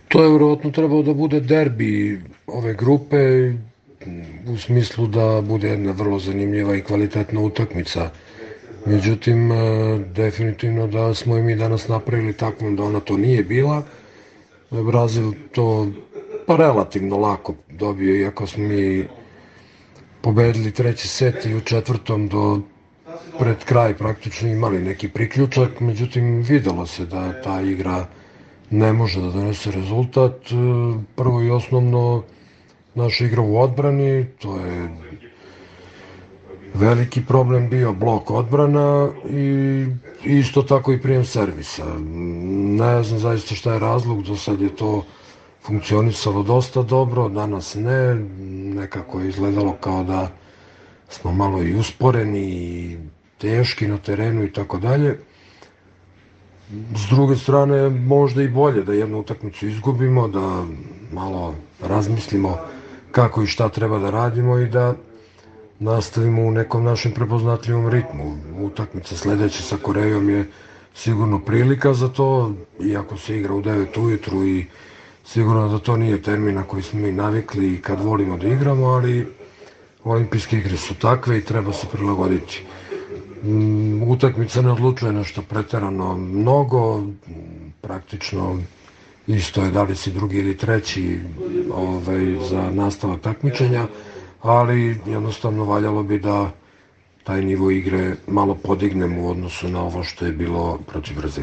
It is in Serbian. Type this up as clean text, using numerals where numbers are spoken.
To je vjerojatno trebao da bude derbi ove grupe u smislu da bude jedna vrlo zanimljiva i kvalitetna utakmica. Međutim, definitivno da smo i mi danas napravili takvom da ona to nije bila. Brazil to pa relativno lako dobio, iako smo mi pobedili treći set i u četvrtom do pred kraj praktično imali neki priključak, međutim videlo se da ta igra ne može da donese rezultat. Prvo i osnovno naša igra u odbrani, to je veliki problem bio, blok odbrana i isto tako i prijem servisa. Ne znam zaista šta je razlog, do sad je to funkcionisalo dosta dobro, danas ne, nekako je izgledalo kao da smo malo i usporeni i teški na terenu i tako dalje. S druge strane, možda i bolje da jednu utakmicu izgubimo, da malo razmislimo kako i šta treba da radimo i da nastavimo u nekom našem prepoznatljivom ritmu. Utakmica sledeća sa Korejom je sigurno prilika za to, iako se igra u 9 ujutru i sigurno da to nije termin na koji smo mi navikli i kad volimo da igramo, ali olimpijske igre su takve i treba se prilagoditi. Utakmica ne odlučuje nešto preterano mnogo, praktično isto je da li si drugi ili treći za nastavak takmičenja, ali jednostavno valjalo bi da taj nivo igre malo podignemo u odnosu na ovo što je bilo protiv Brazila.